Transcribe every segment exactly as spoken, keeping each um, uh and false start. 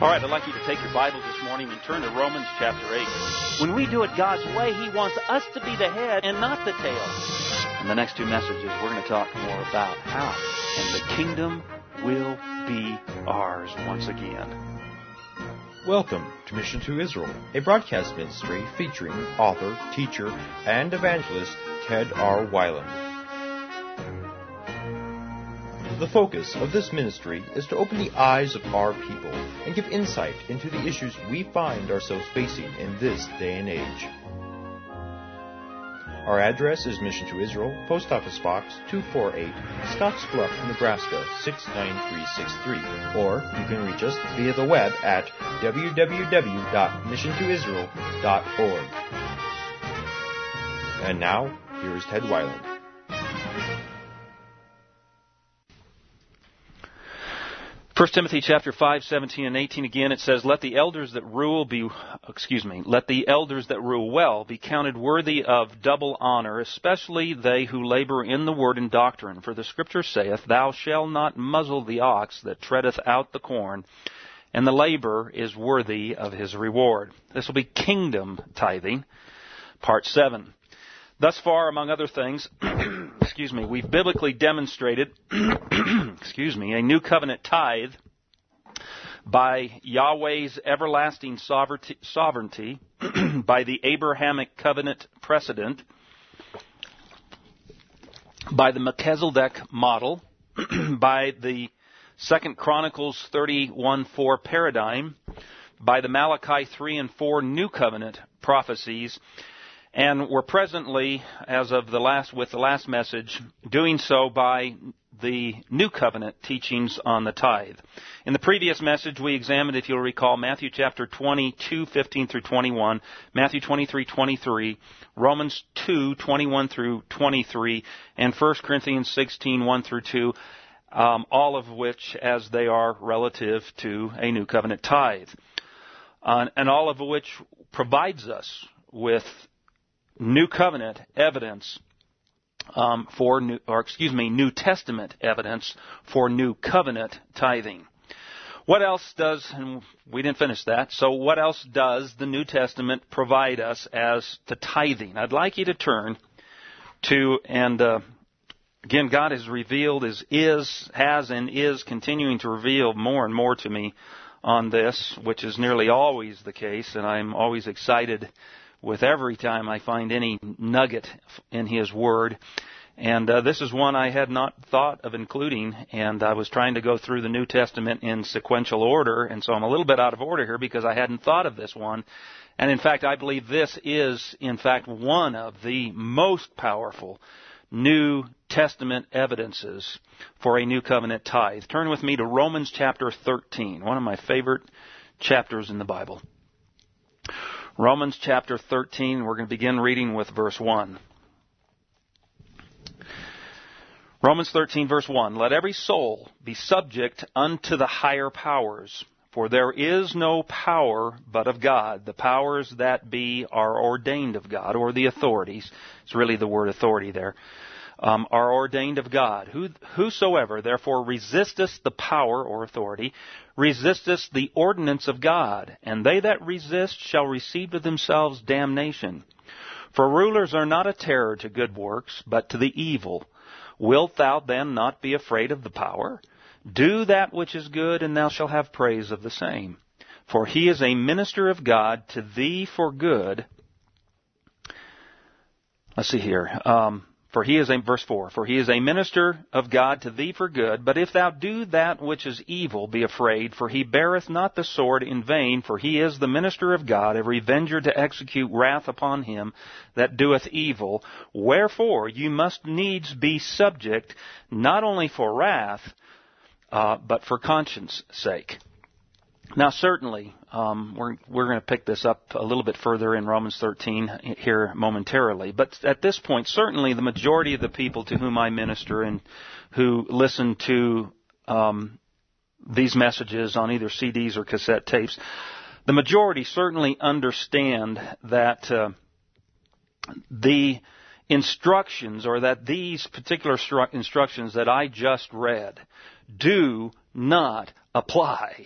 All right, I'd like you to take your Bibles this morning and turn to Romans chapter eight. When we do it God's way, He wants us to be the head and not the tail. In the next two messages, we're going to talk more about how, and the kingdom will be ours once again. Welcome to Mission to Israel, a broadcast ministry featuring author, teacher, and evangelist Ted R. Weiland. The focus of this ministry is to open the eyes of our people and give insight into the issues we find ourselves facing in this day and age. Our address is Mission to Israel, Post Office Box two forty-eight, Scottsbluff, Nebraska six nine three six three, or you can reach us via the web at w w w dot mission to israel dot org. And now, here is Ted Weiland. First Timothy chapter five, seventeen and eighteen again, it says, Let the elders that rule be, excuse me, let the elders that rule well be counted worthy of double honor, especially they who labor in the word and doctrine. For the Scripture saith, Thou shalt not muzzle the ox that treadeth out the corn, and the labor is worthy of his reward. This will be kingdom tithing, part seven. Thus far, among other things, excuse me, we've biblically demonstrated, excuse me, a new covenant tithe by Yahweh's everlasting sovereignty, by the Abrahamic covenant precedent, by the Melchizedek model, by the Second Chronicles thirty-one four paradigm, by the Malachi three and four new covenant prophecies. And we're presently, as of the last, with the last message, doing so by the New Covenant teachings on the tithe. In the previous message, we examined, if you'll recall, Matthew chapter twenty-two, fifteen through twenty-one, Matthew twenty-three, twenty-three, Romans two, twenty-one through twenty-three, and First Corinthians sixteen, one through two, um, all of which, as they are relative to a New Covenant tithe, uh, and all of which provides us with New Covenant evidence um, for new, or excuse me, New Testament evidence for New Covenant tithing. What else does, and we didn't finish that, so what else does the New Testament provide us as to tithing? I'd like you to turn to, and uh, again, God has revealed, is, is, has and is continuing to reveal more and more to me on this, which is nearly always the case, and I'm always excited with every time I find any nugget in His Word. And uh, this is one I had not thought of including, and I was trying to go through the New Testament in sequential order, and so I'm a little bit out of order here because I hadn't thought of this one. And in fact, I believe this is, in fact, one of the most powerful New Testament evidences for a New Covenant tithe. Turn with me to Romans chapter thirteen, one of my favorite chapters in the Bible. Romans chapter thirteen, we're going to begin reading with verse one. Romans thirteen, verse one. Let every soul be subject unto the higher powers, for there is no power but of God. The powers that be are ordained of God, or the authorities. It's really the word authority there. Um, are ordained of God. Who, whosoever therefore resisteth the power or authority, resisteth the ordinance of God, and they that resist shall receive to themselves damnation. For rulers are not a terror to good works, but to the evil. Wilt thou then not be afraid of the power? Do that which is good, and thou shalt have praise of the same. For he is a minister of God to thee for good. Let's see here. Um, For he is a, verse four, for he is a minister of God to thee for good, but if thou do that which is evil, be afraid, for he beareth not the sword in vain, for he is the minister of God, a revenger to execute wrath upon him that doeth evil. Wherefore you must needs be subject, not only for wrath, uh, but for conscience sake. Now, certainly, um, we're we're going to pick this up a little bit further in Romans thirteen here momentarily. But at this point, certainly the majority of the people to whom I minister and who listen to um, these messages on either C Ds or cassette tapes, the majority certainly understand that uh, the instructions, or that these particular instructions that I just read, do not apply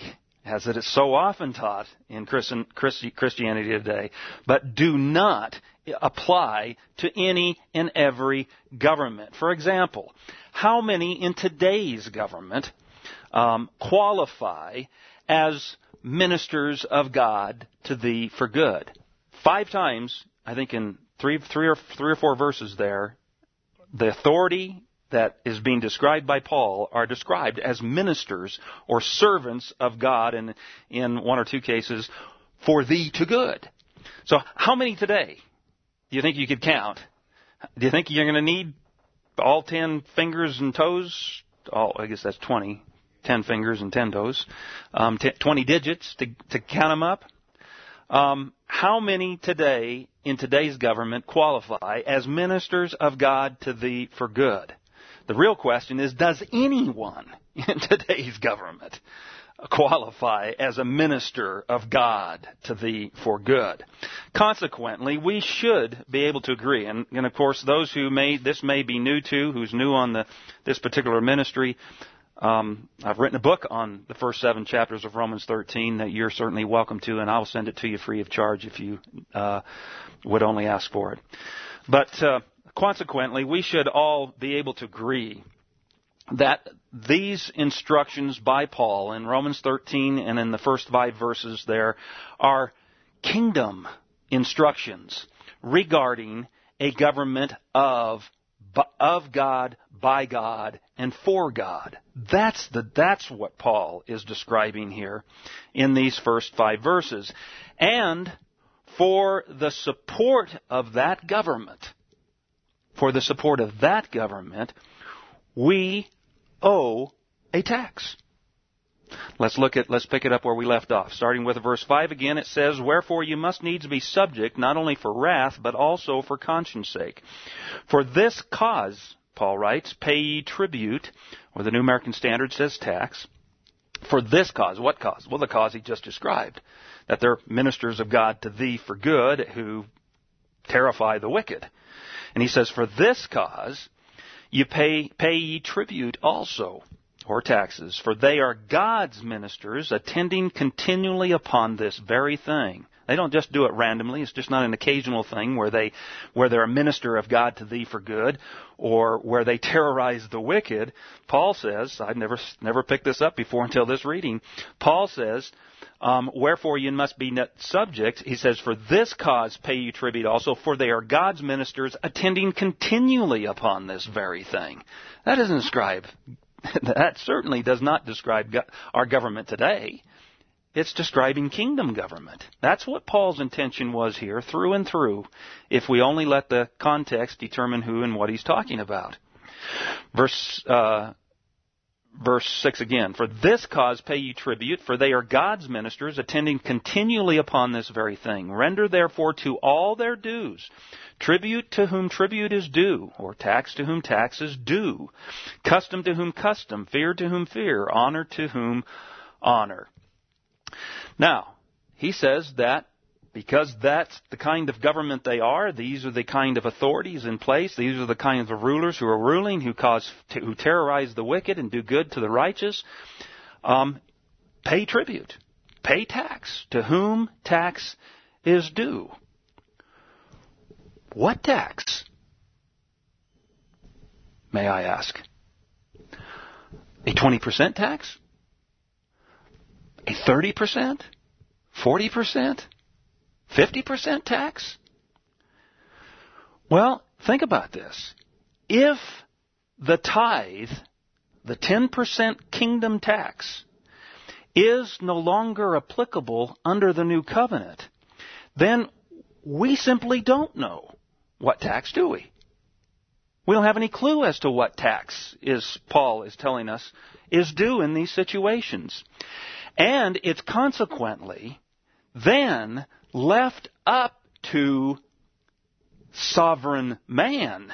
as it is so often taught in Christian, Christianity today, but do not apply to any and every government. For example, how many in today's government um, qualify as ministers of God to thee for good? Five times, I think in three, three or three or four verses there, the authority that is being described by Paul are described as ministers or servants of God, and in one or two cases, for thee to good. So how many today do you think you could count? Do you think you're going to need all ten fingers and toes? Oh, I guess that's twenty. Ten fingers and ten toes. Um, t- twenty digits to, to count them up. Um, how many today in today's government qualify as ministers of God to thee for good? The real question is, does anyone in today's government qualify as a minister of God to thee for good? Consequently, we should be able to agree. And, and of course, those who may, this may be new to, who's new on the, this particular ministry, um, I've written a book on the first seven chapters of Romans thirteen that you're certainly welcome to, and I'll send it to you free of charge if you uh, would only ask for it. But uh, consequently, we should all be able to agree that these instructions by Paul in Romans thirteen and in the first five verses there are kingdom instructions regarding a government of of God, by God, and for God. That's the that's what Paul is describing here in these first five verses. And for the support of that government, for the support of that government, we owe a tax. Let's look at, let's pick it up where we left off. Starting with verse five again, it says, "Wherefore you must needs be subject, not only for wrath, but also for conscience sake. For this cause," Paul writes, "pay ye tribute," or the New American Standard says tax. For this cause. What cause? Well, the cause he just described. That they're ministers of God to thee for good, who terrify the wicked. And he says, "For this cause you pay, pay ye tribute also," or taxes, "for they are God's ministers, attending continually upon this very thing." They don't just do it randomly. It's just not an occasional thing where they, where they're a minister of God to thee for good, or where they terrorize the wicked. Paul says, I've never, never picked this up before until this reading. Paul says, um, "Wherefore you must be subject," he says, "for this cause pay you tribute also, for they are God's ministers, attending continually upon this very thing." That doesn't describe That certainly does not describe our government today. It's describing kingdom government. That's what Paul's intention was here, through and through, if we only let the context determine who and what he's talking about. Verse uh, verse six again, "For this cause pay ye tribute, for they are God's ministers, attending continually upon this very thing. Render therefore to all their dues. Tribute to whom tribute is due, or tax to whom tax is due. Custom to whom custom, fear to whom fear, honor to whom honor." Now, he says that because that's the kind of government they are, these are the kind of authorities in place, these are the kinds of rulers who are ruling, who cause, who terrorize the wicked and do good to the righteous, um, pay tribute, pay tax to whom tax is due. What tax, may I ask? A twenty percent tax? A thirty percent? forty percent? fifty percent tax? Well, think about this. If the tithe, the ten percent kingdom tax, is no longer applicable under the new covenant, then we simply don't know what tax, do we? We don't have any clue as to what tax is, Paul is telling us, is due in these situations. And it's consequently then left up to sovereign man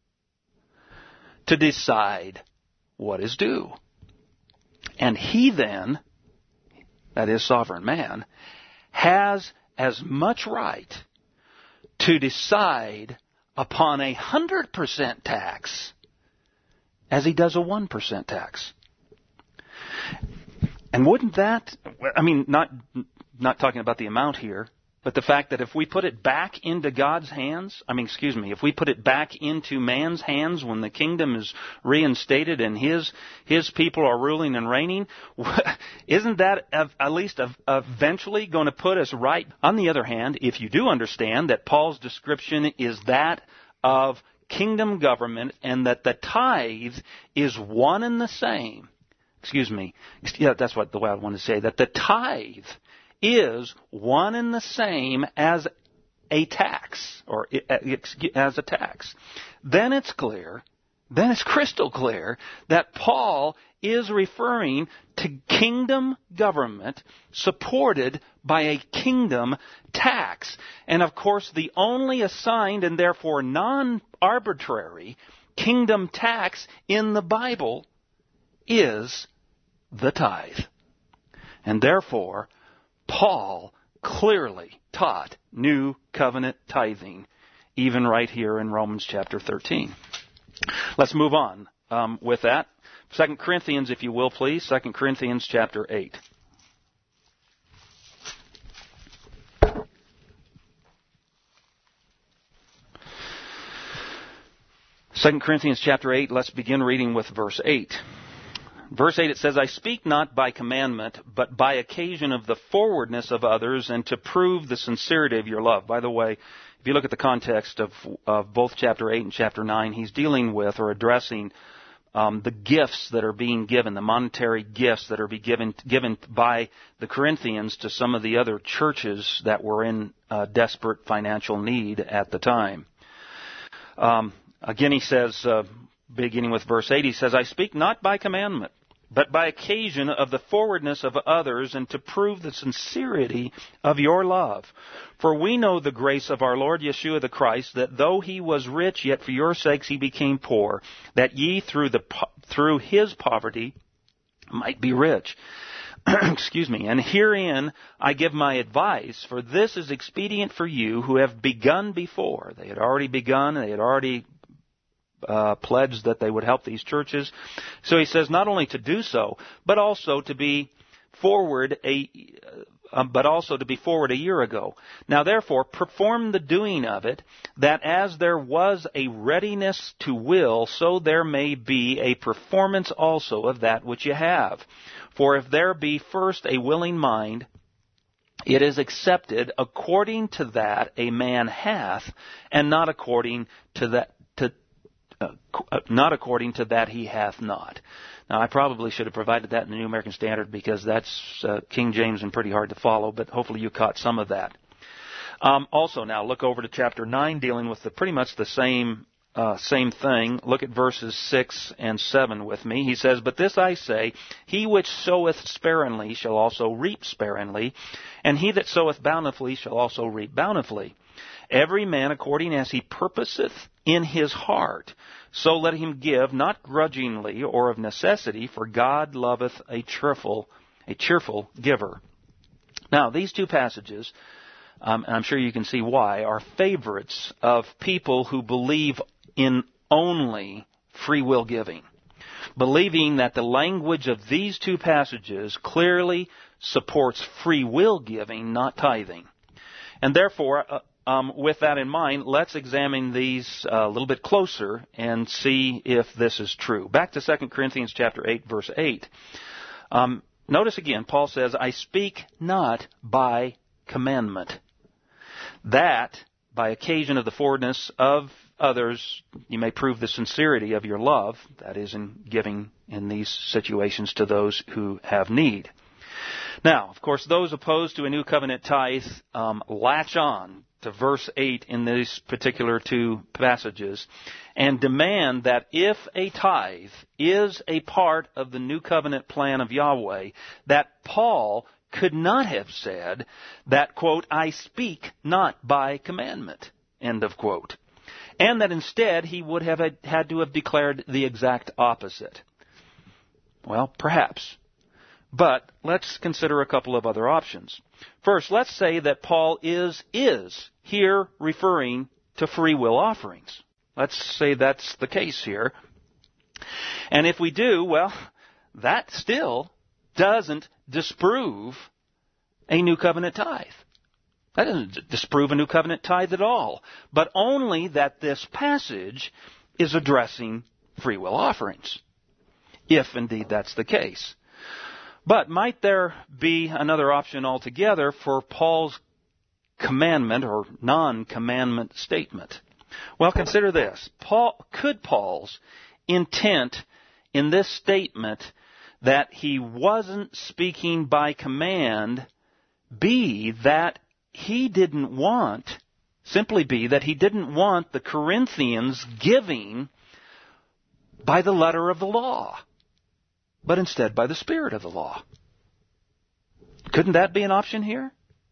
to decide what is due. And he then, that is sovereign man, has as much right to decide upon a one hundred percent tax as he does a one percent tax. And wouldn't that, I mean, not not talking about the amount here, but the fact that if we put it back into God's hands, I mean, excuse me, if we put it back into man's hands when the kingdom is reinstated and his his people are ruling and reigning, isn't that at least eventually going to put us right? On the other hand, if you do understand that Paul's description is that of kingdom government and that the tithe is one and the same, excuse me, yeah, that's what the way I want to say, that the tithe is one and the same as a tax, or as a tax, then it's clear, then it's crystal clear that Paul is referring to kingdom government supported by a kingdom tax. And of course, the only assigned and therefore non-arbitrary kingdom tax in the Bible is the tithe. And therefore, Paul clearly taught New Covenant tithing, even right here in Romans chapter thirteen. Let's move on um, with that. Second Corinthians, if you will, please. Second Corinthians chapter eight. Second Corinthians chapter eight, let's begin reading with verse eight. Verse eight, it says, I speak not by commandment, but by occasion of the forwardness of others, and to prove the sincerity of your love. By the way, if you look at the context of, of both chapter eight and chapter nine, he's dealing with or addressing um, the gifts that are being given, the monetary gifts that are be given, given by the Corinthians to some of the other churches that were in uh, desperate financial need at the time. Um, again, he says, uh, beginning with verse eight, he says, I speak not by commandment, but by occasion of the forwardness of others, and to prove the sincerity of your love. For we know the grace of our Lord Yeshua the Christ, that though he was rich, yet for your sakes he became poor, that ye through the through his poverty might be rich. Excuse me. And herein I give my advice, for this is expedient for you who have begun before. They had already begun, they had already Uh, pledged that they would help these churches. So he says not only to do so, but also to be forward a, uh, but also to be forward a year ago. Now therefore perform the doing of it, that as there was a readiness to will, so there may be a performance also of that which you have. For if there be first a willing mind, it is accepted according to that a man hath, and not according to that Uh, not according to that he hath not. Now, I probably should have provided that in the New American Standard, because that's uh, King James and pretty hard to follow, but hopefully you caught some of that. Um, also, now look over to chapter nine, dealing with the pretty much the same uh, same thing. Look at verses six and seven with me. He says, But this I say, he which soweth sparingly shall also reap sparingly, and he that soweth bountifully shall also reap bountifully. Every man according as he purposeth in his heart, so let him give, not grudgingly or of necessity, for God loveth a cheerful, a cheerful giver. Now, these two passages, um, and I'm sure you can see why, are favorites of people who believe in only free will giving, believing that the language of these two passages clearly supports free will giving, not tithing. And therefore, uh, Um, with that in mind, let's examine these uh, a little bit closer and see if this is true. Back to Second Corinthians chapter eight, verse eight. Um, notice again, Paul says, I speak not by commandment, that by occasion of the forwardness of others you may prove the sincerity of your love, that is, in giving in these situations to those who have need. Now, of course, those opposed to a new covenant tithe um, latch on to verse eight in these particular two passages and demand that if a tithe is a part of the new covenant plan of Yahweh, that Paul could not have said that, quote, I speak not by commandment, end of quote, and that instead he would have had to have declared the exact opposite. Well, perhaps. But let's consider a couple of other options. First, let's say that Paul is, is here referring to free will offerings. Let's say that's the case here. And if we do, well, that still doesn't disprove a new covenant tithe. That doesn't disprove a new covenant tithe at all, but only that this passage is addressing free will offerings, if indeed that's the case. But might there be another option altogether for Paul's commandment or non-commandment statement? Well, consider this. Paul, could Paul's intent in this statement that he wasn't speaking by command be that he didn't want, simply be that he didn't want the Corinthians giving by the letter of the law, but instead by the spirit of the law? Couldn't that be an option here?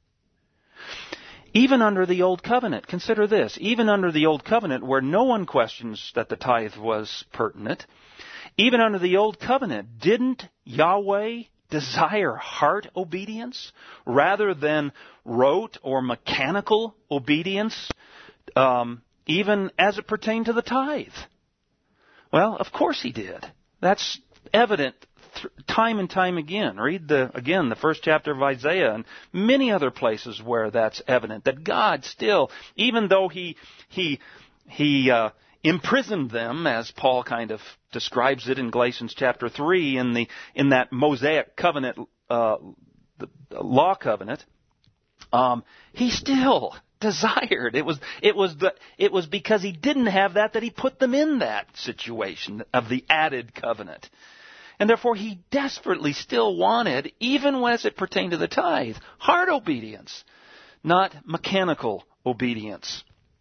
Even under the Old Covenant, consider this, even under the Old Covenant where no one questions that the tithe was pertinent, even under the Old Covenant, didn't Yahweh desire heart obedience rather than rote or mechanical obedience, um, even as it pertained to the tithe? Well, of course he did. That's evident th- time and time again. Read the again the first chapter of Isaiah and many other places where that's evident. That God still, even though he he he uh, imprisoned them, as Paul kind of describes it in Galatians chapter three, in the in that Mosaic covenant, uh, the, the law covenant, um, he still desired. It was it was the it was because he didn't have that that he put them in that situation of the added covenant. And therefore he desperately still wanted, even as it pertained to the tithe, heart obedience, not mechanical obedience.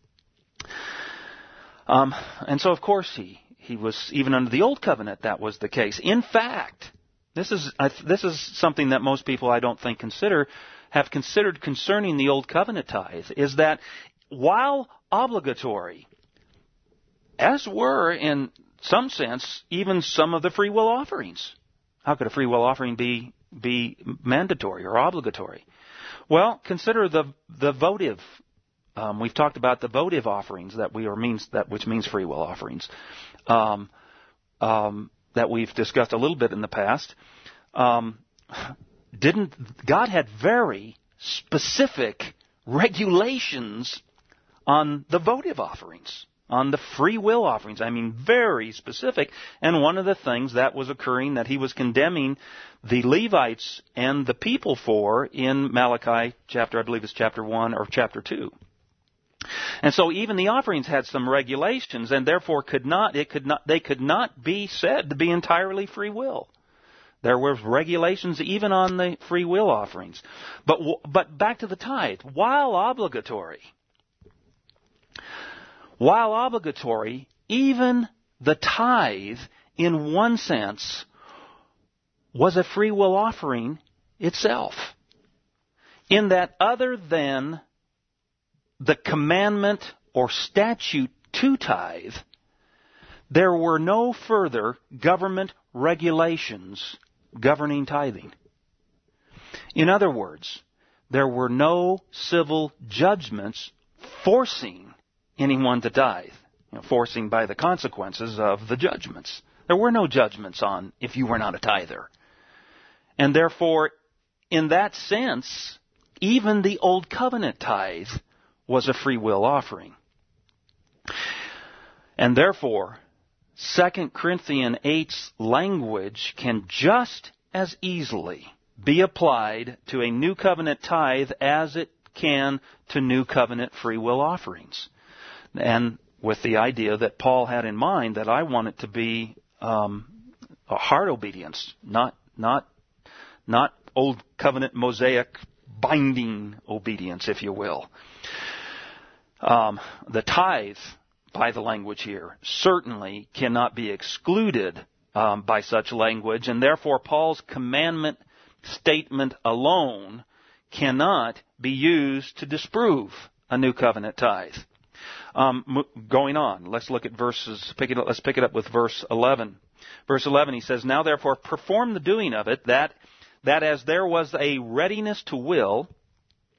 Um, and so of course he, he was, even under the Old Covenant, that was the case. In fact, this is, I, this is something that most people I don't think consider, have considered concerning the Old Covenant tithe, is that while obligatory, as were in some sense even some of the free will offerings. How could a free will offering be be mandatory or obligatory? Well, consider the the votive. Um, we've talked about the votive offerings that we or means that which means free will offerings um, um, that we've discussed a little bit in the past. Um, didn't God had very specific regulations on the votive offerings, on the free will offerings. I mean, very specific. And one of the things that was occurring that he was condemning the Levites and the people for in Malachi chapter, I believe it's chapter one or chapter two. And so even the offerings had some regulations, and therefore could not, it could not, they could not be said to be entirely free will. There were regulations even on the free will offerings. But but back to the tithe. While obligatory, while obligatory, even the tithe, in one sense, was a free will offering itself. In that other than the commandment or statute to tithe, there were no further government regulations governing tithing. In other words, there were no civil judgments forcing anyone to tithe, you know, forcing by the consequences of the judgments. There were no judgments on if you were not a tither. And therefore, in that sense, even the Old Covenant tithe was a free will offering. And therefore, Second Corinthians eight's language can just as easily be applied to a New Covenant tithe as it can to New Covenant free will offerings. And with the idea that Paul had in mind that I want it to be um, a heart obedience, not not not Old Covenant Mosaic binding obedience, if you will. Um, the tithe, by the language here, certainly cannot be excluded um, by such language, and therefore Paul's commandment statement alone cannot be used to disprove a New Covenant tithe. Um, going on, let's look at verses. Pick it up, let's pick it up with verse eleven. Verse eleven, he says, "Now therefore perform the doing of it, that that as there was a readiness to will,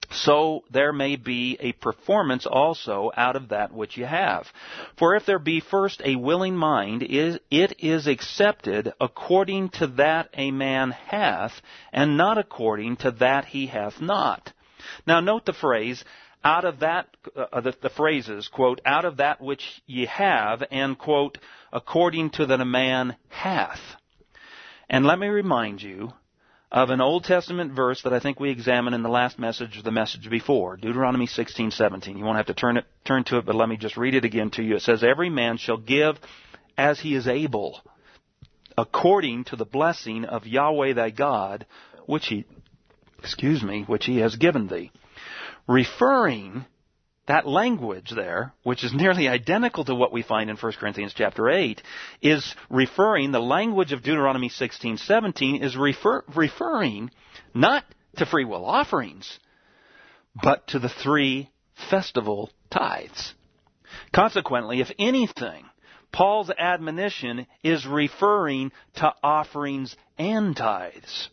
so there may be a performance also out of that which you have. For if there be first a willing mind, it is accepted according to that a man hath, and not according to that he hath not. Now note the phrase, out of that, uh, the, the phrases, quote, out of that which ye have, and, quote, according to that a man hath. And let me remind you of an Old Testament verse that I think we examined in the last message or the message before, Deuteronomy sixteen seventeen. You won't have to turn it, turn to it, but let me just read it again to you. It says, every man shall give as he is able, according to the blessing of Yahweh thy God, which he, excuse me, which he has given thee. Referring, that language there, which is nearly identical to what we find in First Corinthians chapter eight, is referring, the language of Deuteronomy sixteen seventeen is refer, referring not to free will offerings, but to the three festival tithes. Consequently, if anything, Paul's admonition is referring to offerings and tithes.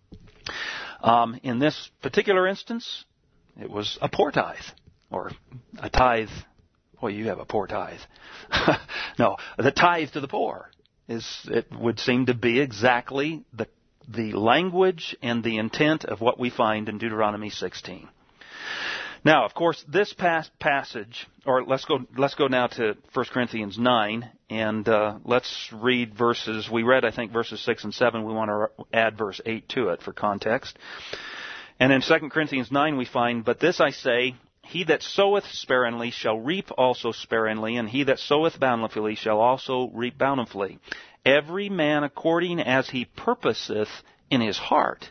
Um, in this particular instance, it was a poor tithe. Or a tithe. Boy, you have a poor tithe. No, the tithe to the poor is, it would seem to be exactly the the language and the intent of what we find in Deuteronomy sixteen. Now, of course, this pas- passage, or let's go let's go now to First Corinthians nine, and uh, let's read verses. We read, I think, verses six and seven. We want to add verse eight to it for context. And in Second Corinthians nine, we find, but this I say, he that soweth sparingly shall reap also sparingly, and he that soweth bountifully shall also reap bountifully. Every man according as he purposeth in his heart.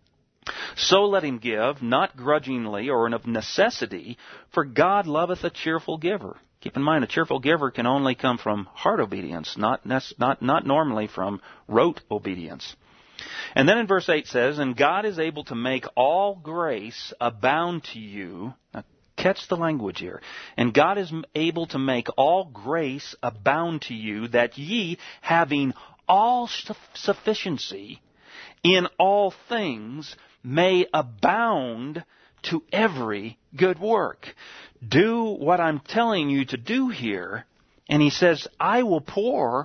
So let him give, not grudgingly or of necessity, for God loveth a cheerful giver. Keep in mind, a cheerful giver can only come from heart obedience, not not not normally from rote obedience. And then in verse eight says, and God is able to make all grace abound to you. Now, catch the language here. And God is able to make all grace abound to you, that ye, having all sufficiency in all things, may abound to every good work. Do what I'm telling you to do here. And he says, I will pour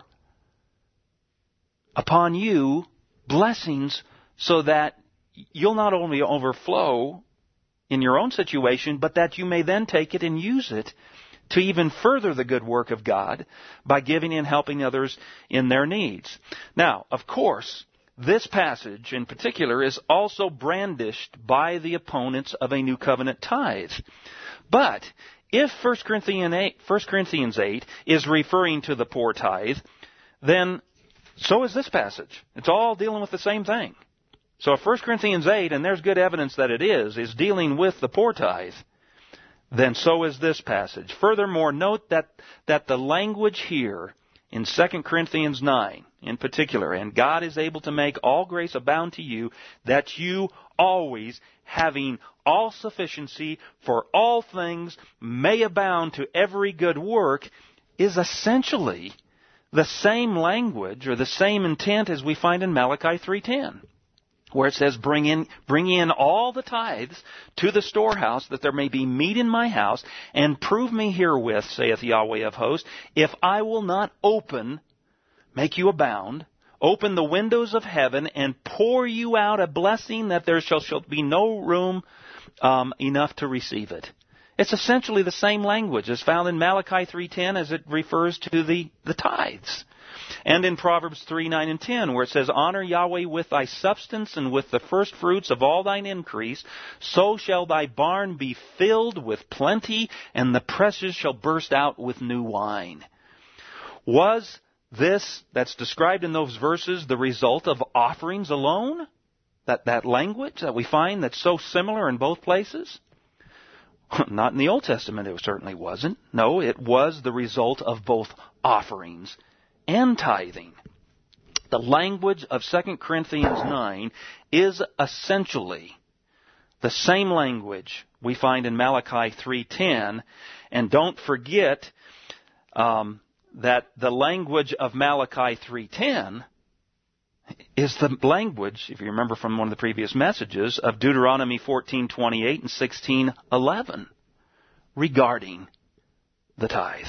upon you blessings so that you'll not only overflow in your own situation, but that you may then take it and use it to even further the good work of God by giving and helping others in their needs. Now, of course, this passage in particular is also brandished by the opponents of a new covenant tithe. But if First Corinthians eight is referring to the poor tithe, then so is this passage. It's all dealing with the same thing. So if First Corinthians eight, and there's good evidence that it is, is dealing with the poor tithe, then so is this passage. Furthermore, note that, that the language here in Second Corinthians nine in particular, and God is able to make all grace abound to you, that you always, having all sufficiency for all things, may abound to every good work, is essentially the same language or the same intent as we find in Malachi three ten. Where it says, bring in, bring in all the tithes to the storehouse, that there may be meat in my house, and prove me herewith, saith Yahweh of hosts, if I will not open, make you abound, open the windows of heaven, and pour you out a blessing that there shall, shall be no room um, enough to receive it. It's essentially the same language as found in Malachi three ten as it refers to the, the tithes. And in Proverbs three, nine, and ten, where it says, honor Yahweh with thy substance and with the first fruits of all thine increase, so shall thy barn be filled with plenty, and the presses shall burst out with new wine. Was this, that's described in those verses, the result of offerings alone? That, that language that we find that's so similar in both places? Not in the Old Testament, it certainly wasn't. No, it was the result of both offerings and tithing. The language of Second Corinthians nine is essentially the same language we find in Malachi three ten. And don't forget um, that the language of Malachi three ten, is the language, if you remember from one of the previous messages, of Deuteronomy fourteen twenty-eight and sixteen eleven regarding the tithe.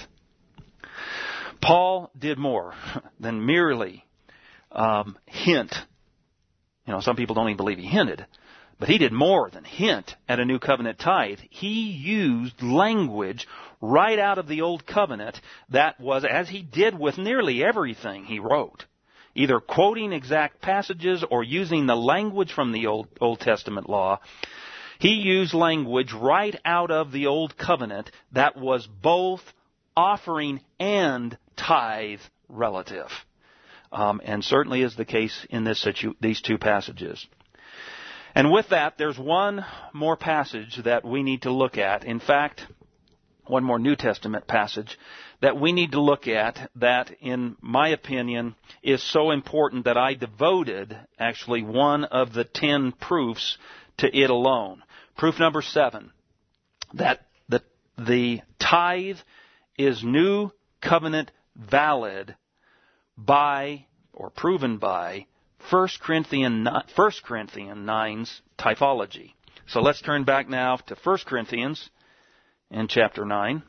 Paul did more than merely um, hint. You know, some people don't even believe he hinted, but he did more than hint at a new covenant tithe. He used language right out of the old covenant that was, as he did with nearly everything he wrote, either quoting exact passages or using the language from the Old, Old Testament law. He used language right out of the Old Covenant that was both offering and tithe relative. Um, and certainly is the case in this situ- these two passages. And with that, there's one more passage that we need to look at. In fact, one more New Testament passage that we need to look at that, in my opinion, is so important that I devoted actually one of the ten proofs to it alone. Proof number seven, that the, the tithe is new covenant valid by, or proven by, First Corinthians nine's typology. So let's turn back now to First Corinthians in chapter nine.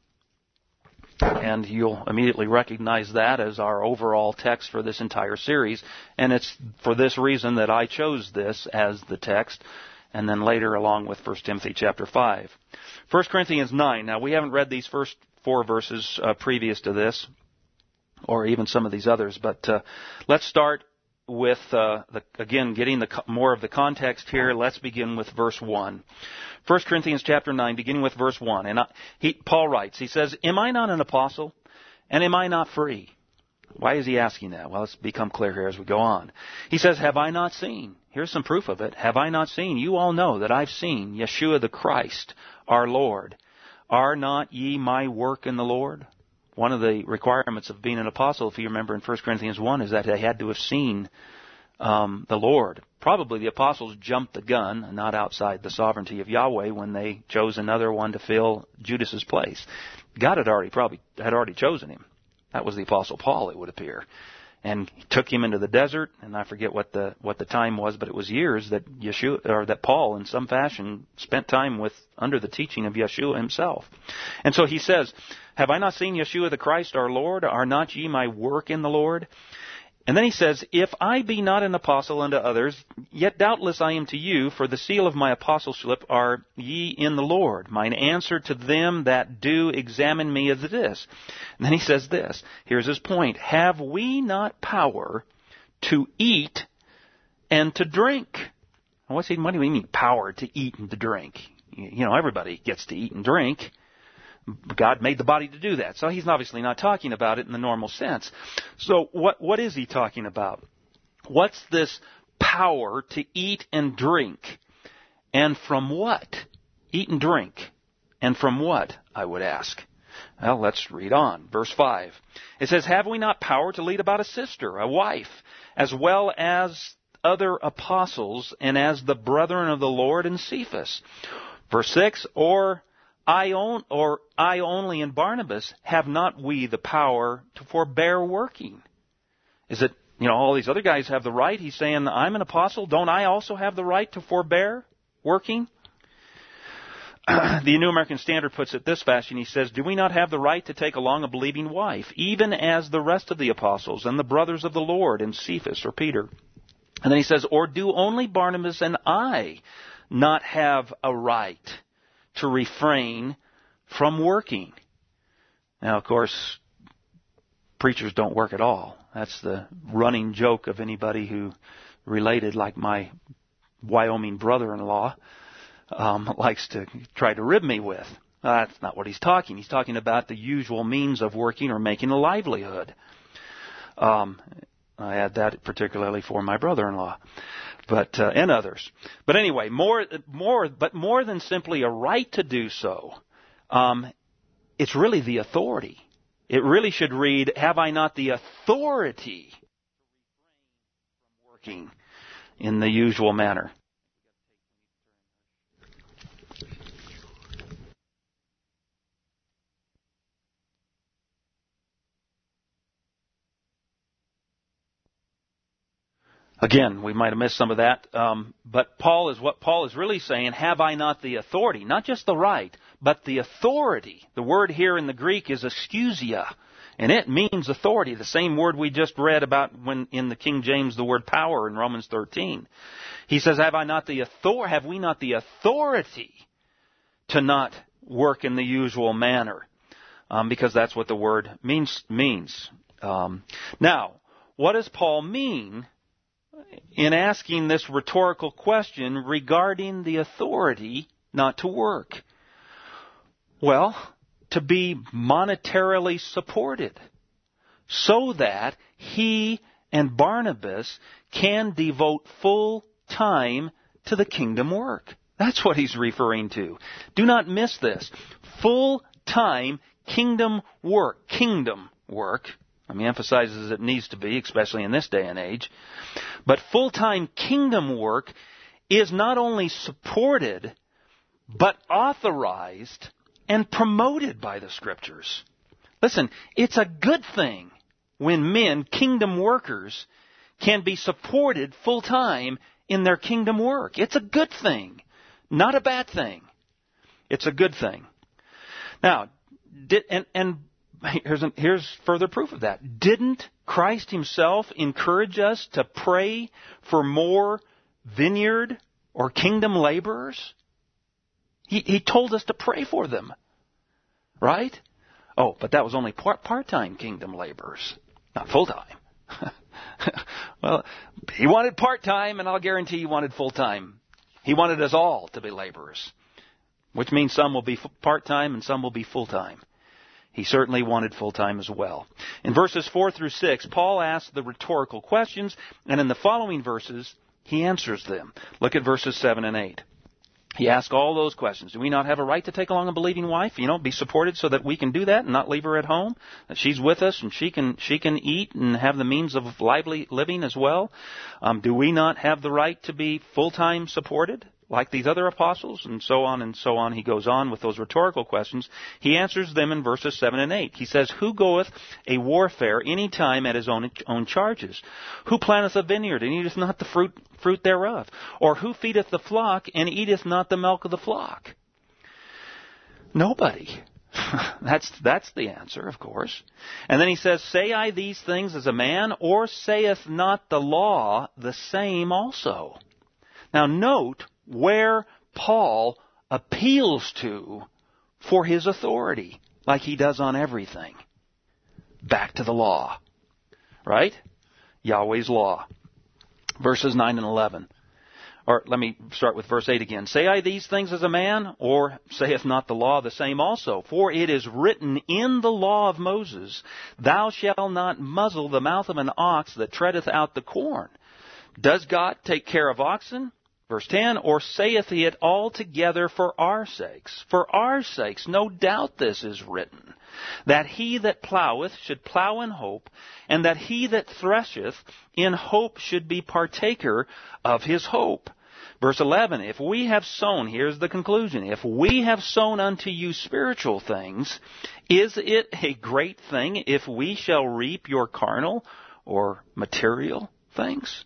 And you'll immediately recognize that as our overall text for this entire series. And it's for this reason that I chose this as the text, and then later along with First Timothy chapter five. First Corinthians nine. Now, we haven't read these first four verses uh, previous to this, or even some of these others, but uh, let's start with, uh, the, again, getting the more of the context here. Let's begin with verse one. First Corinthians chapter nine, beginning with verse one. And I, he, Paul writes, he says, "Am I not an apostle? And am I not free?" Why is he asking that? Well, it's become clear here as we go on. He says, "Have I not seen?" Here's some proof of it. "Have I not seen? You all know that I've seen Yeshua the Christ, our Lord. Are not ye my work in the Lord?" One of the requirements of being an apostle, if you remember in First Corinthians one, is that they had to have seen um, the Lord. Probably the apostles jumped the gun, not outside the sovereignty of Yahweh, when they chose another one to fill Judas's place. God had already probably had already chosen him. That was the apostle Paul, it would appear, and he took him into the desert. And I forget what the what the time was, but it was years that Yeshua or that Paul, in some fashion, spent time with under the teaching of Yeshua himself. And so he says, "Have I not seen Yeshua the Christ our Lord? Are not ye my work in the Lord?" And then he says, "If I be not an apostle unto others, yet doubtless I am to you, for the seal of my apostleship are ye in the Lord. Mine answer to them that do examine me is this." And then he says this. Here's his point. "Have we not power to eat and to drink?" What's he, what do you mean power to eat and to drink? You know, everybody gets to eat and drink. God made the body to do that. So he's obviously not talking about it in the normal sense. So what what is he talking about? What's this power to eat and drink? And from what? Eat and drink. And from what, I would ask? Well, let's read on. Verse five. It says, "Have we not power to lead about a sister, a wife, as well as other apostles, and as the brethren of the Lord and Cephas?" Verse six. Or I own, or I only and Barnabas, have not we the power to forbear working? Is it, you know, all these other guys have the right? He's saying, I'm an apostle. Don't I also have the right to forbear working? The New American Standard puts it this fashion. He says, "Do we not have the right to take along a believing wife, even as the rest of the apostles and the brothers of the Lord and Cephas," or Peter? And then he says, "Or do only Barnabas and I not have a right to refrain from working?" Now, of course, preachers don't work at all. That's the running joke of anybody who related, like my Wyoming brother-in-law um, likes to try to rib me with. Uh, that's not what he's talking. He's talking about the usual means of working or making a livelihood. Um, I add that particularly for my brother-in-law. But uh, and others. But anyway, more, more, but more than simply a right to do so, um, it's really the authority. It really should read, "Have I not the authority from working in the usual manner?" Again, we might have missed some of that, um, but Paul is what Paul is really saying, have I not the authority, not just the right, but the authority. The word here in the Greek is exousia, and it means authority, the same word we just read about when in the King James, the word power in Romans thirteen. He says, have I not the author- have we not the authority to not work in the usual manner? Um, because that's what the word means. means. Um, now, what does Paul mean in asking this rhetorical question regarding the authority not to work? Well, to be monetarily supported so that he and Barnabas can devote full time to the kingdom work. That's what he's referring to. Do not miss this. Full time kingdom work. Kingdom work. I mean, emphasizes it needs to be, especially in this day and age. But full-time kingdom work is not only supported, but authorized and promoted by the Scriptures. Listen, it's a good thing when men, kingdom workers, can be supported full-time in their kingdom work. It's a good thing, not a bad thing. It's a good thing. Now, did, and, and Here's, an, here's further proof of that. Didn't Christ himself encourage us to pray for more vineyard or kingdom laborers? He, he told us to pray for them. Right? Oh, but that was only part, part-time kingdom laborers, not full-time. Well, he wanted part-time, and I'll guarantee he wanted full-time. He wanted us all to be laborers, which means some will be part-time and some will be full-time. He certainly wanted full-time as well. In verses four through six, Paul asks the rhetorical questions, and in the following verses, he answers them. Look at verses seven and eight. He asks all those questions. Do we not have a right to take along a believing wife? You know, be supported so that we can do that and not leave her at home? That she's with us and she can she can eat and have the means of lively living as well? Um, do we not have the right to be full-time supported like these other apostles? And so on and so on. He goes on with those rhetorical questions. He answers them in verses seven and eight. He says, who goeth a warfare any time at his own own charges? Who planteth a vineyard and eateth not the fruit fruit thereof? Or who feedeth the flock and eateth not the milk of the flock? Nobody. That's that's the answer, of course. And then he says, say I these things as a man, or saith not the law the same also? Now note where Paul appeals to for his authority, like he does on everything. Back to the law. Right? Yahweh's law. Verses nine and eleven. Or let me start with verse eight again. Say I these things as a man, or saith not the law the same also? For it is written in the law of Moses, thou shalt not muzzle the mouth of an ox that treadeth out the corn. Does God take care of oxen? Verse ten, or saith he it altogether for our sakes? For our sakes, no doubt this is written, that he that ploweth should plow in hope, and that he that thresheth in hope should be partaker of his hope. Verse eleven, if we have sown, here's the conclusion, if we have sown unto you spiritual things, is it a great thing if we shall reap your carnal or material things?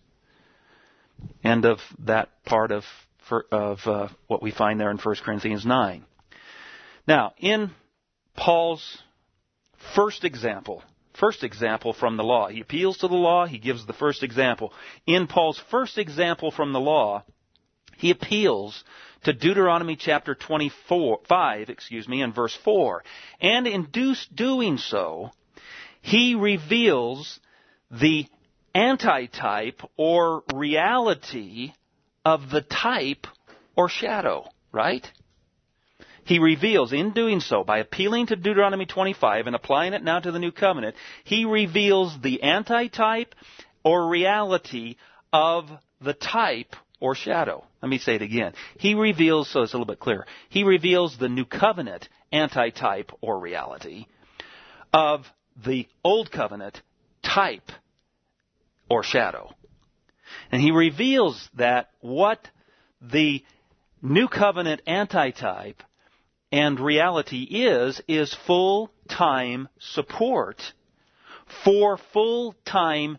End of that part of of uh, what we find there in First Corinthians nine. Now, in Paul's first example, first example from the law, he appeals to the law, he gives the first example. In Paul's first example from the law, he appeals to Deuteronomy chapter twenty-four, five, excuse me, and verse four. And in do, doing so, he reveals the antitype or reality of the type or shadow, right? He reveals, in doing so, by appealing to Deuteronomy twenty-five and applying it now to the New Covenant, he reveals the antitype or reality of the type or shadow. Let me say it again. He reveals, so it's a little bit clearer, he reveals the New Covenant antitype or reality of the Old Covenant type or shadow. And he reveals that what the New Covenant antitype and reality is, is full-time support for full-time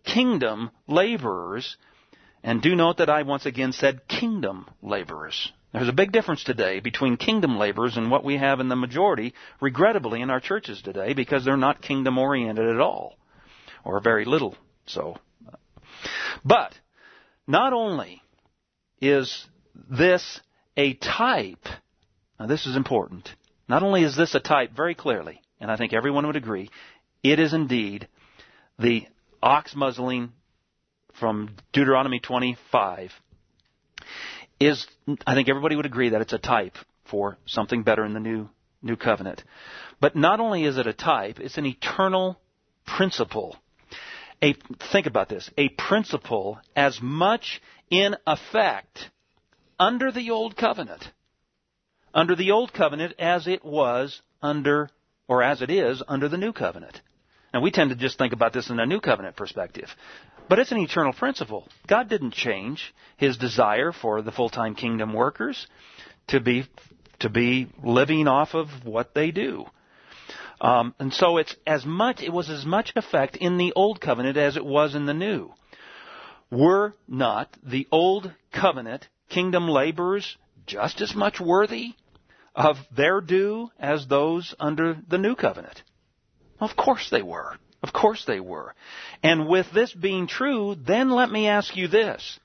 kingdom laborers. And do note that I once again said kingdom laborers. There's a big difference today between kingdom laborers and what we have in the majority, regrettably, in our churches today, because they're not kingdom-oriented at all, or very little so. But not only is this a type, now this is important, not only is this a type very clearly, and I think everyone would agree, it is indeed the ox muzzling from Deuteronomy twenty-five, is, I think everybody would agree that it's a type for something better in the new new covenant. But not only is it a type, it's an eternal principle. A, think about this, a principle as much in effect under the old covenant, under the old covenant as it was under, or as it is under the new covenant. And we tend to just think about this in a new covenant perspective. But it's an eternal principle. God didn't change His desire for the full-time kingdom workers to be to be living off of what they do. Um, and so it's as much it was as much effect in the old covenant as it was in the new. Were not the old covenant kingdom laborers just as much worthy of their due as those under the new covenant? Of course they were. Of course they were. And with this being true, then let me ask you this.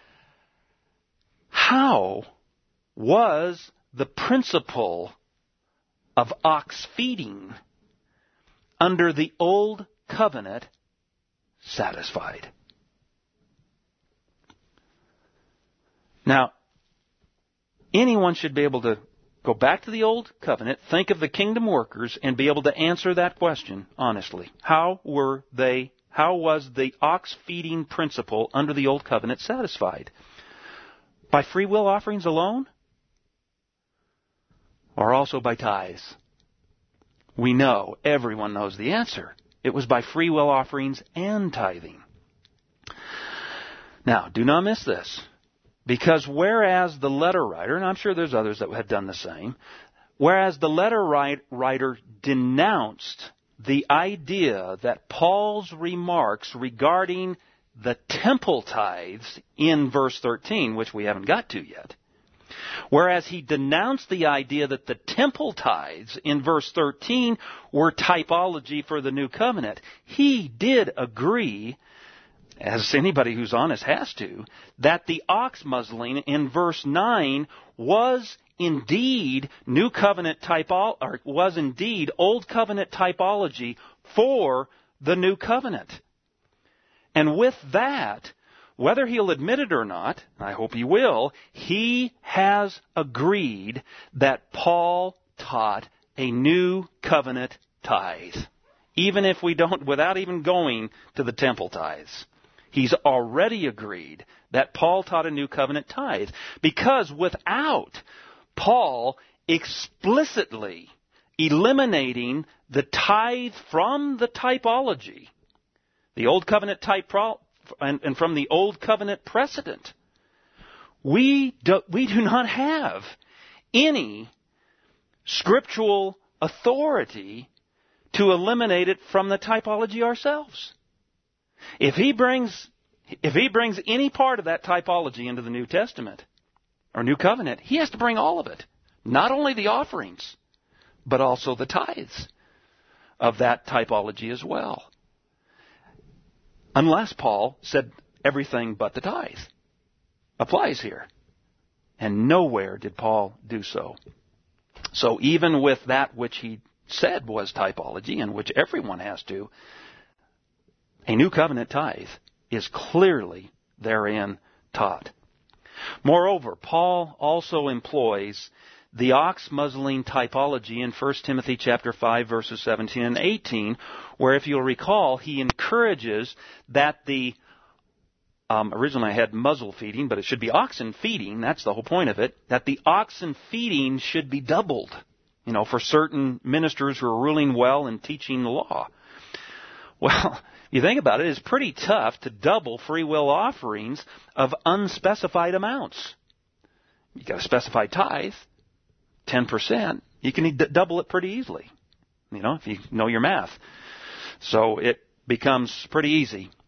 How was the principle of ox feeding under the old covenant satisfied? Now, anyone should be able to go back to the old covenant, think of the kingdom workers, and be able to answer that question honestly. How were they, how was the ox feeding principle under the old covenant satisfied? By free will offerings alone? Or also by tithes? We know, everyone knows the answer. It was by free will offerings and tithing. Now, do not miss this. Because whereas the letter writer, and I'm sure there's others that had done the same, whereas the letter writer denounced the idea that Paul's remarks regarding the temple tithes in verse thirteen, which we haven't got to yet, whereas he denounced the idea that the temple tithes in verse thirteen were typology for the new covenant, he did agree, as anybody who's honest has to, that the ox muzzling in verse nine was indeed new covenant typology, or was indeed old covenant typology for the new covenant. And with that, whether he'll admit it or not, I hope he will, he has agreed that Paul taught a new covenant tithe, even if we don't, without even going to the temple tithes. He's already agreed that Paul taught a new covenant tithe, because without Paul explicitly eliminating the tithe from the typology, the old covenant type pro- and, and from the old covenant precedent, we do, we do not have any scriptural authority to eliminate it from the typology ourselves. If he brings, if he brings any part of that typology into the New Testament or New Covenant, he has to bring all of it. Not only the offerings, but also the tithes of that typology as well. Unless Paul said everything but the tithe applies here. And nowhere did Paul do so. So even with that which he said was typology, and which everyone has to, a new covenant tithe is clearly therein taught. Moreover, Paul also employs the ox muzzling typology in First Timothy chapter five, verses seventeen and eighteen, where, if you'll recall, he encourages that the, um, originally I had muzzle feeding, but it should be oxen feeding, that's the whole point of it, that the oxen feeding should be doubled, you know, for certain ministers who are ruling well and teaching the law. Well, you think about it, it's pretty tough to double free will offerings of unspecified amounts. You got a specified tithe, ten percent. You can d- double it pretty easily, you know, if you know your math. So it becomes pretty easy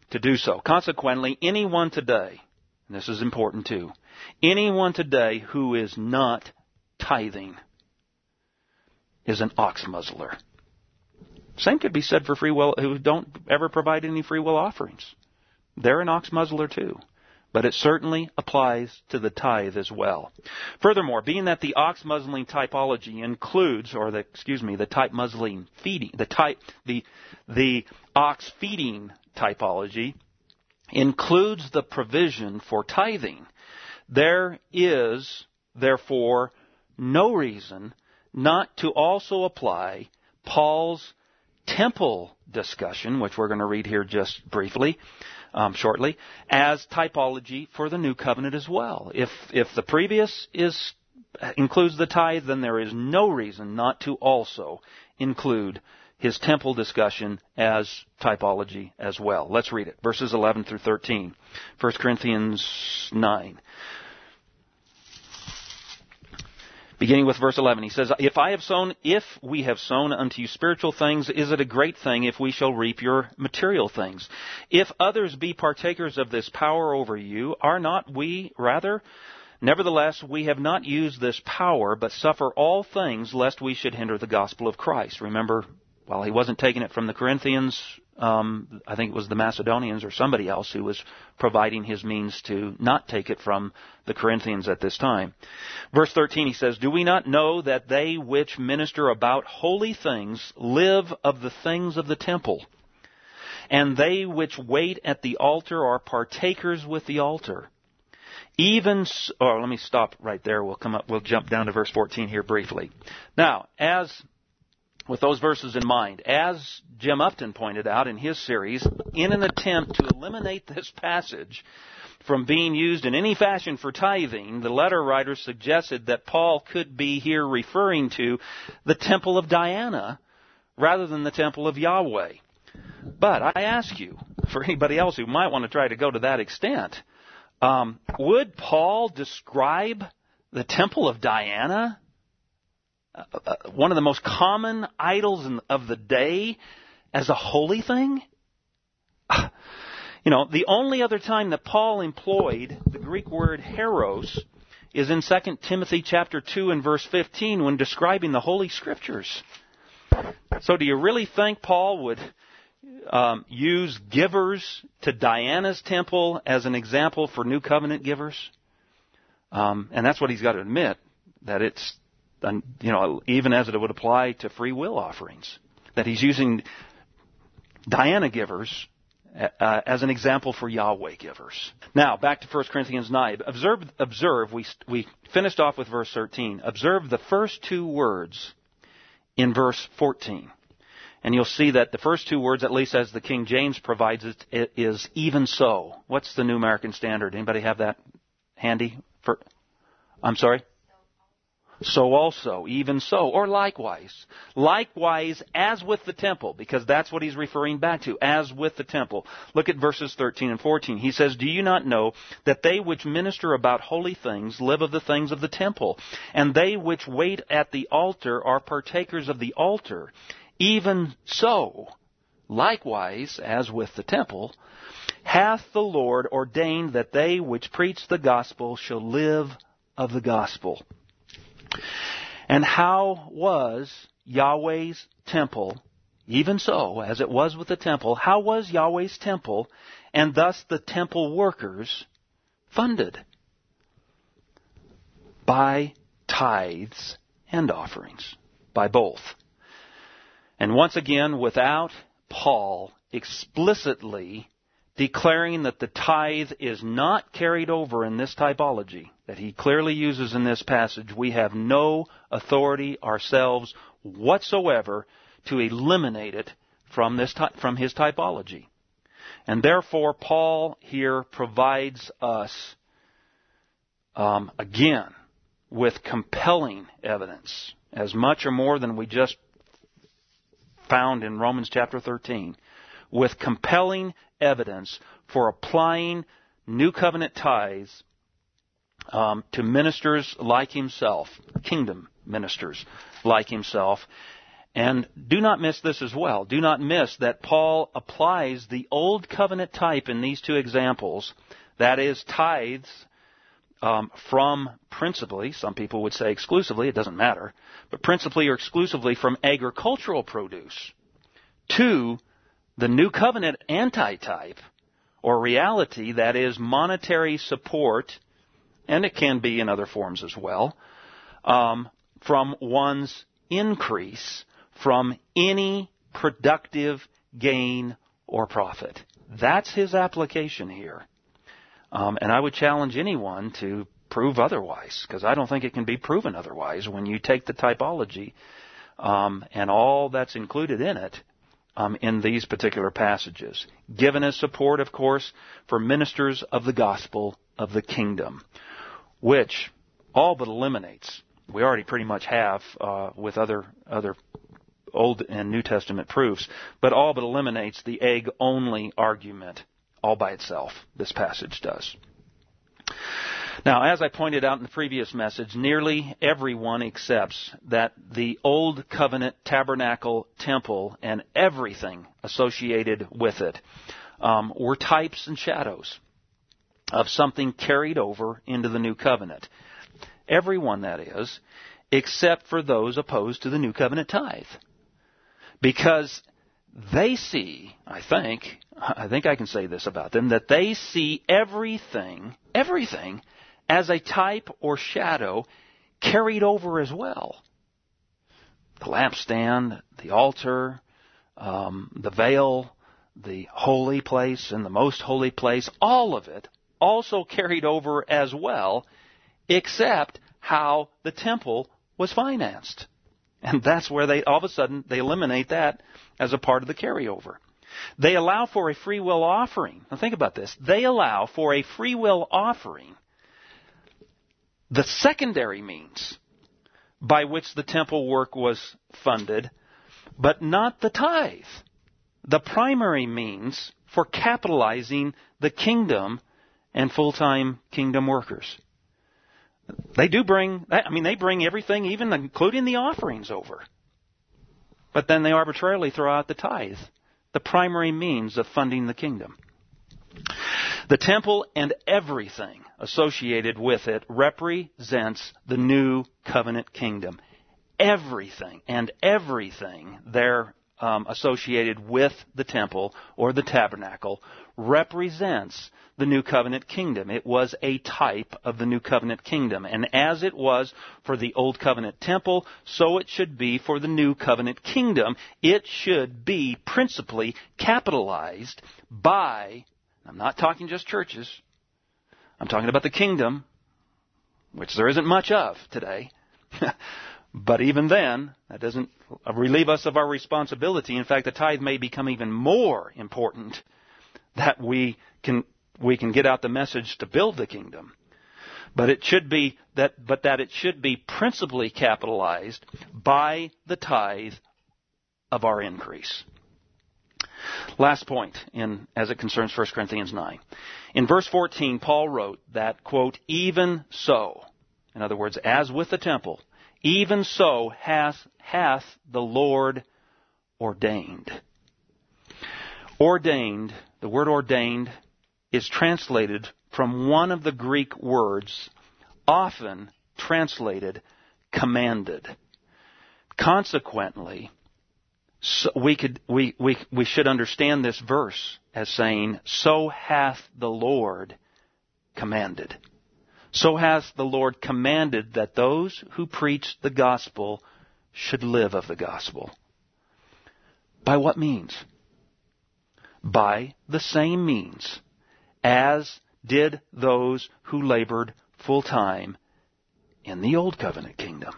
to do so. Consequently, anyone today, and this is important too, anyone today who is not tithing is an ox muzzler. Same could be said for free will, who don't ever provide any free will offerings. They're an ox muzzler too. But it certainly applies to the tithe as well. Furthermore, being that the ox muzzling typology includes, or the, excuse me, the type muzzling feeding, the type, the, the ox feeding typology includes the provision for tithing, there is, therefore, no reason not to also apply Paul's temple discussion, which we're going to read here just briefly, um, shortly, as typology for the new covenant as well. If if the previous is includes the tithe, then there is no reason not to also include his temple discussion as typology as well. Let's read it. Verses eleven through thirteen. First Corinthians nine. Beginning with verse eleven, he says, If I have sown, if we have sown unto you spiritual things, is it a great thing if we shall reap your material things? If others be partakers of this power over you, are not we rather? Nevertheless, we have not used this power, but suffer all things, lest we should hinder the gospel of Christ. Remember, well, he wasn't taking it from the Corinthians. Um, I think it was the Macedonians or somebody else who was providing his means to not take it from the Corinthians at this time. Verse thirteen, he says, Do we not know that they which minister about holy things live of the things of the temple? And they which wait at the altar are partakers with the altar. Even, so, oh, let me stop right there. We'll come up, we'll jump down to verse fourteen here briefly. Now, as with those verses in mind, as Jim Upton pointed out in his series, in an attempt to eliminate this passage from being used in any fashion for tithing, the letter writer suggested that Paul could be here referring to the temple of Diana rather than the temple of Yahweh. But I ask you, for anybody else who might want to try to go to that extent, um, would Paul describe the temple of Diana, Uh, one of the most common idols in, of the day, as a holy thing? Uh, you know, the only other time that Paul employed the Greek word heros is in Second Timothy chapter two and verse fifteen when describing the Holy Scriptures. So do you really think Paul would um, use givers to Diana's temple as an example for New Covenant givers? Um, and that's what he's got to admit, that it's And, you know, even as it would apply to free will offerings, that he's using Diana givers uh, as an example for Yahweh givers. Now, back to First Corinthians nine. Observe, observe. We we finished off with verse thirteen. Observe the first two words in verse fourteen, and you'll see that the first two words, at least as the King James provides it, is even so. What's the New American Standard? Anybody have that handy? For, I'm sorry. So also, even so, or likewise. Likewise, as with the temple, because that's what he's referring back to, as with the temple. Look at verses thirteen and fourteen. He says, Do you not know that they which minister about holy things live of the things of the temple? And they which wait at the altar are partakers of the altar. Even so, likewise, as with the temple, hath the Lord ordained that they which preach the gospel shall live of the gospel. And how was Yahweh's temple, even so, as it was with the temple, how was Yahweh's temple, and thus the temple workers, funded? By tithes and offerings. By both. And once again, without Paul explicitly declaring that the tithe is not carried over in this typology that he clearly uses in this passage, we have no authority ourselves whatsoever to eliminate it from this from his typology. And therefore, Paul here provides us, um, again, with compelling evidence, as much or more than we just found in Romans chapter thirteen, with compelling evidence for applying New Covenant tithes um, to ministers like himself, kingdom ministers like himself, And do not miss this as well. Do not miss that Paul applies the Old Covenant type in these two examples, that is, tithes um, from principally, some people would say exclusively, it doesn't matter, but principally or exclusively from agricultural produce, to the New Covenant antitype, or reality, that is, monetary support, and it can be in other forms as well, um, from one's increase from any productive gain or profit. That's his application here. Um, and I would challenge anyone to prove otherwise, because I don't think it can be proven otherwise when you take the typology um, and all that's included in it um, in these particular passages. Given as support, of course, for ministers of the gospel of the kingdom, which all but eliminates, we already pretty much have uh, with other other Old and New Testament proofs, but all but eliminates the egg-only argument all by itself. This passage does. Now, as I pointed out in the previous message, nearly everyone accepts that the Old Covenant tabernacle, temple, and everything associated with it um, were types and shadows of something carried over into the New Covenant. Everyone, that is, except for those opposed to the New Covenant tithe. Because they see, I think, I think I can say this about them, that they see everything, everything, as a type or shadow carried over as well. The lampstand, the altar, um, the veil, the holy place and the most holy place, all of it also carried over as well, except how the temple was financed. And that's where they, all of a sudden, they eliminate that as a part of the carryover. They allow for a free will offering. Now think about this. They allow for a free will offering, the secondary means by which the temple work was funded, but not the tithe, the primary means for capitalizing the kingdom and full-time kingdom workers. They do bring, I mean, they bring everything, even including the offerings, over. But then they arbitrarily throw out the tithe, the primary means of funding the kingdom. The temple and everything associated with it represents the new covenant kingdom. Everything and everything there um, associated with the temple or the tabernacle represents the New Covenant kingdom. It was a type of the New Covenant kingdom. And as it was for the Old Covenant temple, so it should be for the New Covenant kingdom. It should be principally capitalized by, I'm not talking just churches, I'm talking about the kingdom, which there isn't much of today. But even then, that doesn't relieve us of our responsibility. In fact, the tithe may become even more important, that we can we can get out the message to build the kingdom. But it should be that but that it should be principally capitalized by the tithe of our increase. Last point in as it concerns First Corinthians nine. In verse fourteen, Paul wrote that, quote, even so, in other words, as with the temple, even so hath, hath the Lord ordained. Ordained, the word ordained, is translated from one of the Greek words, often translated commanded. Consequently, so we could we, we we should understand this verse as saying, so hath the Lord commanded. So hath the Lord commanded that those who preach the gospel should live of the gospel. By what means? By the same means as did those who labored full time in the Old Covenant kingdom.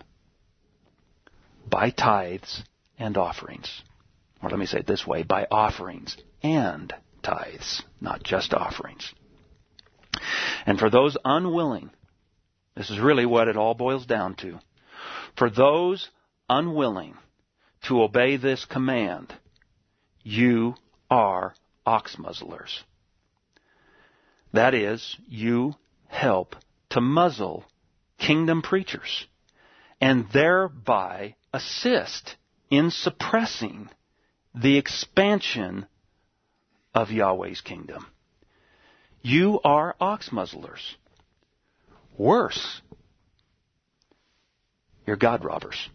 By tithes and offerings. Or let me say it this way, by offerings and tithes, not just offerings. And for those unwilling, this is really what it all boils down to. For those unwilling to obey this command, you are ox muzzlers. That is, you help to muzzle kingdom preachers and thereby assist in suppressing the expansion of Yahweh's kingdom. You are ox muzzlers. Worse, you're God robbers.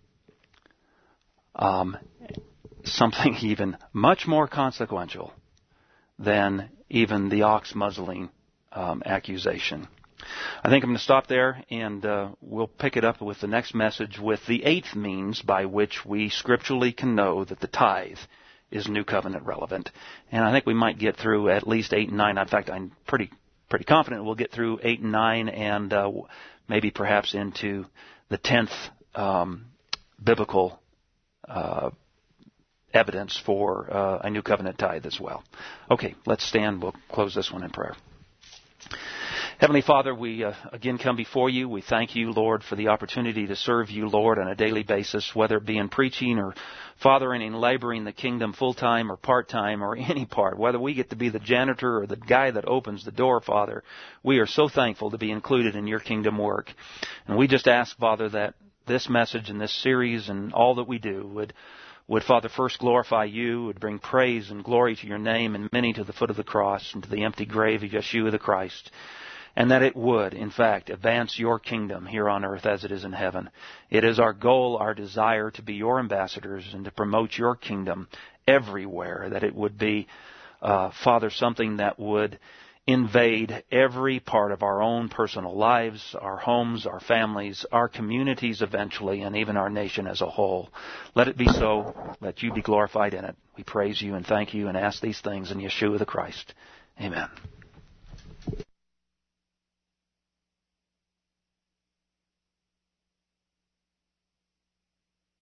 Um, something even much more consequential than even the ox muzzling um, accusation. I think I'm going to stop there, and uh, we'll pick it up with the next message with the eighth means by which we scripturally can know that the tithe is New Covenant relevant. And I think we might get through at least eight and nine. In fact, I'm pretty pretty confident we'll get through eight and nine, and uh, maybe perhaps into the tenth um, biblical uh, evidence for uh, a New Covenant tithe as well. Okay, let's stand. We'll close this one in prayer. Heavenly Father, we uh, again come before you. We thank you, Lord, for the opportunity to serve you, Lord, on a daily basis, whether it be in preaching or fathering and laboring the kingdom full-time or part-time or any part, whether we get to be the janitor or the guy that opens the door, Father. We are so thankful to be included in your kingdom work. And we just ask, Father, that this message and this series and all that we do would Would, Father, first glorify you, would bring praise and glory to your name and many to the foot of the cross and to the empty grave of Yeshua the Christ. And that it would, in fact, advance your kingdom here on earth as it is in heaven. It is our goal, our desire to be your ambassadors and to promote your kingdom everywhere. That it would be, uh, Father, something that would invade every part of our own personal lives, our homes, our families, our communities eventually, and even our nation as a whole. Let it be so. Let you be glorified in it. We praise you and thank you and ask these things in Yeshua the Christ. Amen.